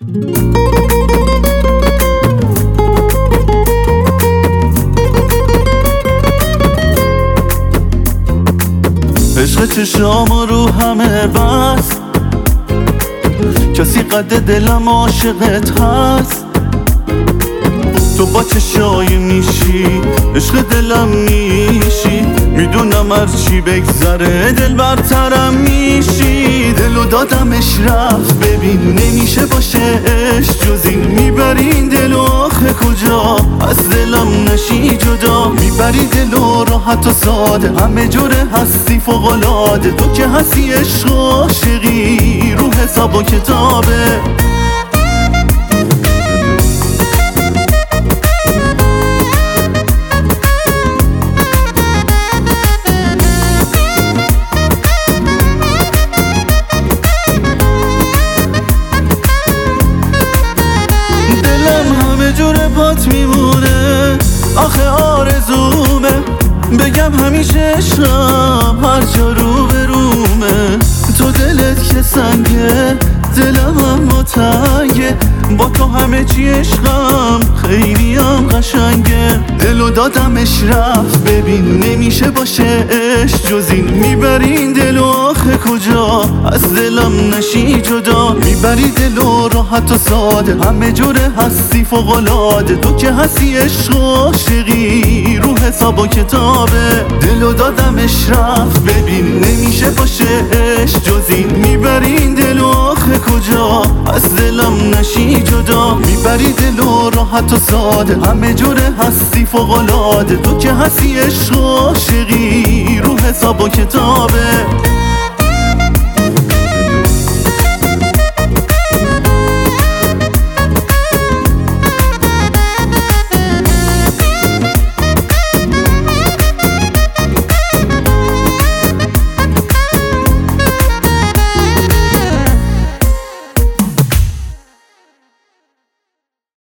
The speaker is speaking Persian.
عشق چشام رو همه بس، کسی قد دلم عاشقت هست. تو با چشای میشی عشق دلم میشی، میدونم هرچی بگذره دل برترم میشی. دلو دادمش رفت ببین نمیشه باشه عشق جز این. میبری این دلو آخه کجا از دلم نشی جدا. میبری دلو راحت و ساده همه جوره هستی فوق‌العاده. تو که هستی عشق و عاشقی رو حساب و کتابه. جوره پات میمونه آخه آرزومه، بگم همیشه عشقم هر جا رو به رومه. تو دلت که سنگه دلم هم تنگه، با تو همه چی عشقم خیلی هم قشنگه. دلو دادمش رفت ببین نمیشه باشه عشق جز این. میبری این دلو آخه کجا از دلم نشی جدا. میبری دلو راحت و ساده همه جوره هستی فوق‌العاده. تو که هستی عشق و عاشقی رو حساب و کتابه. دلو دادمش رفت ببین نمیشه باشه عشق جز این. میبری این دلو آخه کجا از دلم نشی جدا. میبری دلو راحت و ساده همه جوره هستی فوق‌العاده. تو که هستی عشق و عاشقی رو حساب و کتابه.